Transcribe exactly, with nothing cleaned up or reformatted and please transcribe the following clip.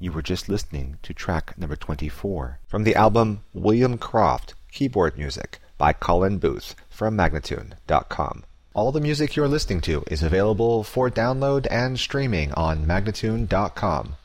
You were just listening to track number twenty-four from the album William Croft, Keyboard Music by Colin Booth from Magnatune dot com. All the music you're listening to is available for download and streaming on Magnatune dot com.